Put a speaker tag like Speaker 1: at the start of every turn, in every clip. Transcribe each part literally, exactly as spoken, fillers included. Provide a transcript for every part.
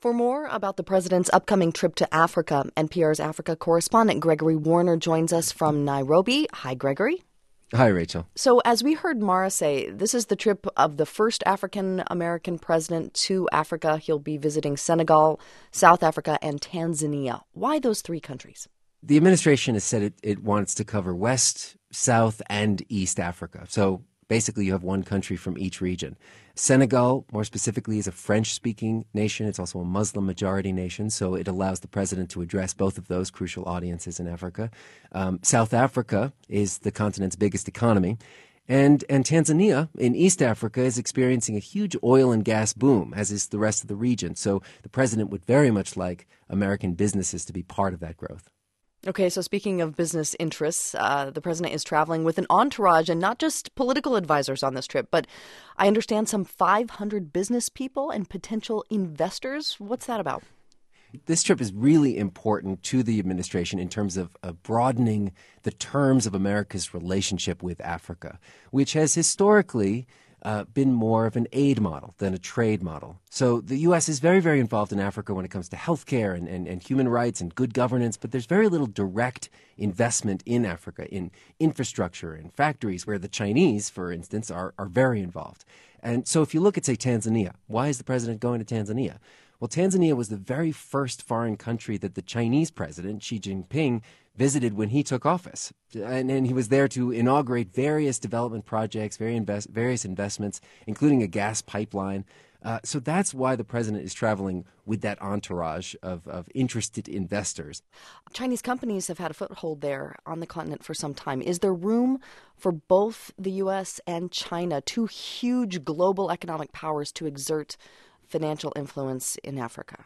Speaker 1: For more about the president's upcoming trip to Africa, N P R's Africa correspondent Gregory Warner joins us from Nairobi. Hi, Gregory.
Speaker 2: Hi, Rachel.
Speaker 1: So as we heard Mara say, this is the trip of the first African-American president to Africa. He'll be visiting Senegal, South Africa, and Tanzania. Why those three countries?
Speaker 2: The administration has said it, it wants to cover West, South, and East Africa. So basically you have one country from each region. Senegal, more specifically, is a French-speaking nation. It's also a Muslim-majority nation, so it allows the president to address both of those crucial audiences in Africa. Um, South Africa is the continent's biggest economy. And, and Tanzania in East Africa is experiencing a huge oil and gas boom, as is the rest of the region. So the president would very much like American businesses to be part of that growth.
Speaker 1: Okay, so speaking of business interests, uh, the president is traveling with an entourage and not just political advisors on this trip, but I understand some five hundred business people and potential investors. What's that about?
Speaker 2: This trip is really important to the administration in terms of uh, broadening the terms of America's relationship with Africa, which has historically Uh, been more of an aid model than a trade model. So the U S is very, very involved in Africa when it comes to healthcare and, and, and human rights and good governance, but there's very little direct investment in Africa, in infrastructure and factories, where the Chinese, for instance, are, are very involved. And so if you look at, say, Tanzania, why is the president going to Tanzania? Well, Tanzania was the very first foreign country that the Chinese president, Xi Jinping, visited when he took office. And, and he was there to inaugurate various development projects, very invest, various investments, including a gas pipeline. Uh, so that's why the president is traveling with that entourage of, of interested investors.
Speaker 1: Chinese companies have had a foothold there on the continent for some time. Is there room for both the U S and China, two huge global economic powers, to exert financial influence in Africa?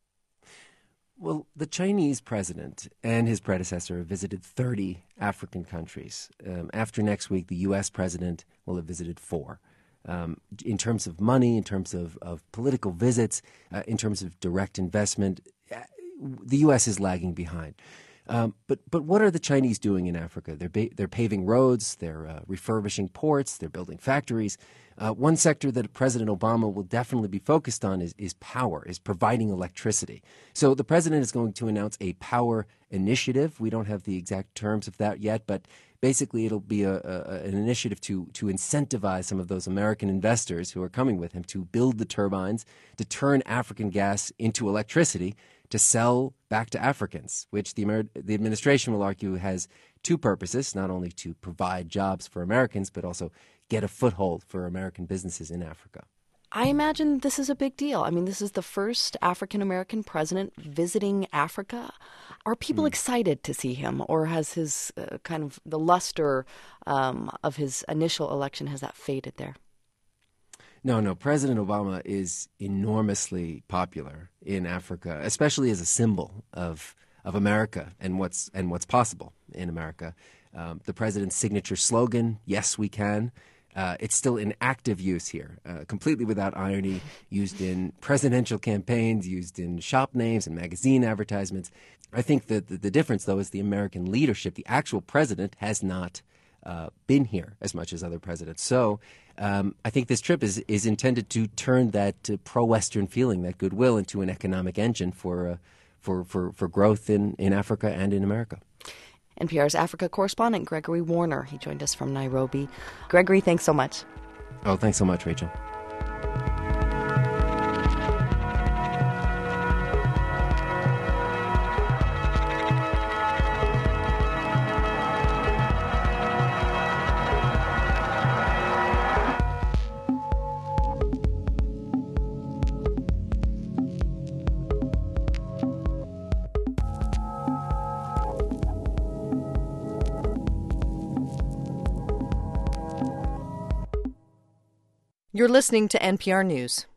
Speaker 2: Well, the Chinese president and his predecessor visited thirty African countries. Um, after next week, the U S president will have visited four. Um, in terms of money, in terms of, of political visits, uh, in terms of direct investment, the U S is lagging behind. Um, but but what are the Chinese doing in Africa? They're ba- they're paving roads, they're uh, refurbishing ports, they're building factories. Uh, one sector that President Obama will definitely be focused on is, is power, is providing electricity. So the president is going to announce a power initiative. We don't have the exact terms of that yet, but basically it'll be a, a, an initiative to, to incentivize some of those American investors who are coming with him to build the turbines, to turn African gas into electricity, to sell back to Africans, which the, Amer- the administration will argue has two purposes, not only to provide jobs for Americans, but also get a foothold for American businesses in Africa.
Speaker 1: I imagine this is a big deal. I mean, this is the first African-American president visiting Africa. Are people mm. excited to see him, or has his uh, kind of the luster um, of his initial election, has that faded there?
Speaker 2: No, no. President Obama is enormously popular in Africa, especially as a symbol of of America and what's and what's possible in America. Um, the president's signature slogan, "Yes, we can," uh, it's still in active use here, uh, completely without irony, used in presidential campaigns, used in shop names and magazine advertisements. I think that the, the difference, though, is the American leadership. The actual president has not uh, been here as much as other presidents. So um, I think this trip is, is intended to turn that uh, pro-Western feeling, that goodwill, into an economic engine for uh, for, for, for growth in, in Africa and in America.
Speaker 1: N P R's Africa correspondent Gregory Warner. He joined us from Nairobi. Gregory, thanks so much.
Speaker 2: Oh, thanks so much, Rachel.
Speaker 1: You're listening to N P R News.